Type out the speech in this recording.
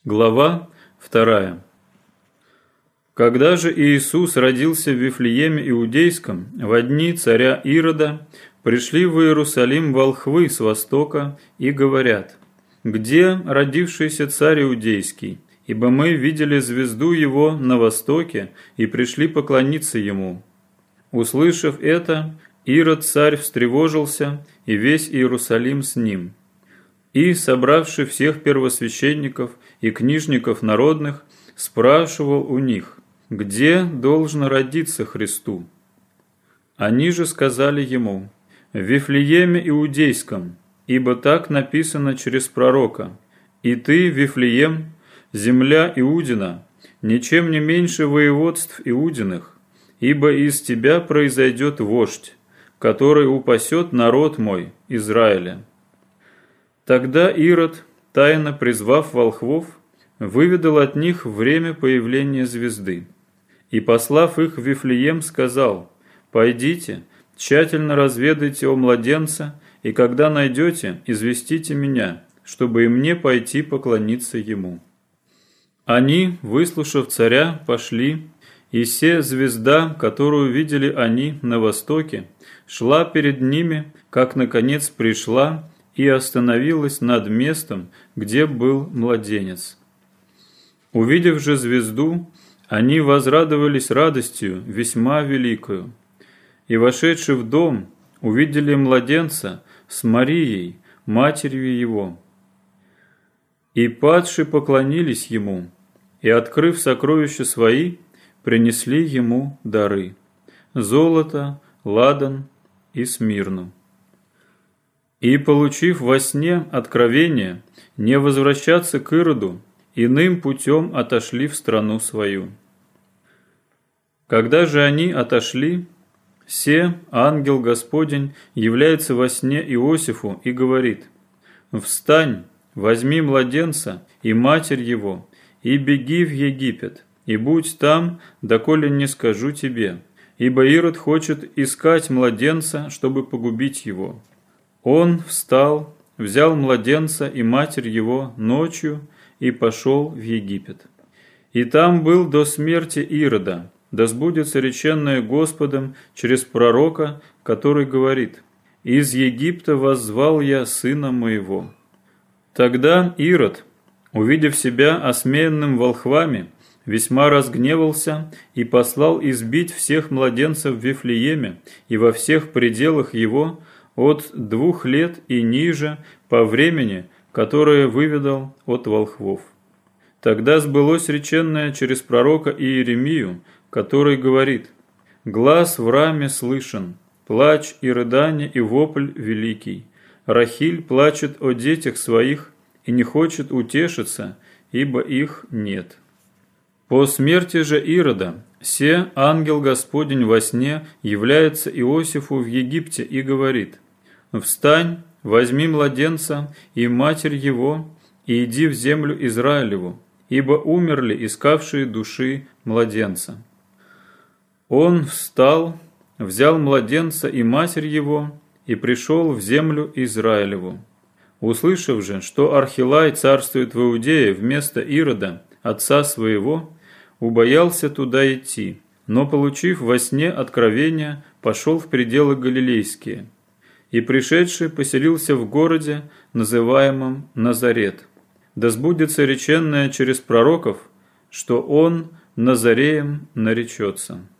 Глава 2. Когда же Иисус родился в Вифлееме Иудейском, во дни царя Ирода, пришли в Иерусалим волхвы с востока и говорят: «Где родившийся царь Иудейский? Ибо мы видели звезду его на востоке и пришли поклониться ему». Услышав это, Ирод царь встревожился, и весь Иерусалим с ним. И, собравши всех первосвященников и книжников народных, спрашивал у них: «Где должно родиться Христу?» Они же сказали ему: «В Вифлееме Иудейском, ибо так написано через пророка: „И ты, Вифлеем, земля Иудина, ничем не меньше воеводств Иудиных, ибо из тебя произойдет вождь, который упасет народ мой, Израиля». Тогда Ирод, тайно призвав волхвов, выведал от них время появления звезды. И, послав их в Вифлеем, сказал: «Пойдите, тщательно разведайте о младенце, и когда найдете, известите меня, чтобы и мне пойти поклониться ему». Они, выслушав царя, пошли, и се звезда, которую видели они на востоке, шла перед ними, как наконец пришла, и остановилась над местом, где был младенец. Увидев же звезду, они возрадовались радостью весьма великою. И, вошедши в дом, увидели младенца с Марией, матерью его. И падши поклонились ему, и, открыв сокровища свои, принесли ему дары: золото, ладан и смирну. И, получив во сне откровение не возвращаться к Ироду, иным путем отошли в страну свою. Когда же они отошли, се ангел Господень является во сне Иосифу и говорит: «Встань, возьми младенца и матерь его, и беги в Египет, и будь там, доколе не скажу тебе, ибо Ирод хочет искать младенца, чтобы погубить его». Он встал, взял младенца и матерь его ночью и пошел в Египет. И там был до смерти Ирода, да сбудется реченное Господом через пророка, который говорит: «Из Египта воззвал я сына моего». Тогда Ирод, увидев себя осмеянным волхвами, весьма разгневался и послал избить всех младенцев в Вифлееме и во всех пределах его, от 2 лет и ниже, по времени, которое выведал от волхвов. Тогда сбылось реченное через пророка Иеремию, который говорит: «Глас в раме слышен, плач и рыдание и вопль великий. Рахиль плачет о детях своих и не хочет утешиться, ибо их нет». По смерти же Ирода се ангел Господень во сне является Иосифу в Египте и говорит: «Встань, возьми младенца и матерь его, и иди в землю Израилеву, ибо умерли искавшие души младенца». Он встал, взял младенца и матерь его, и пришел в землю Израилеву. Услышав же, что Архилай царствует в Иудее вместо Ирода, отца своего, убоялся туда идти, но, получив во сне откровение, пошел в пределы Галилейские. И, пришедший, поселился в городе, называемом Назарет. Да сбудется реченное через пророков, что он Назареем наречется.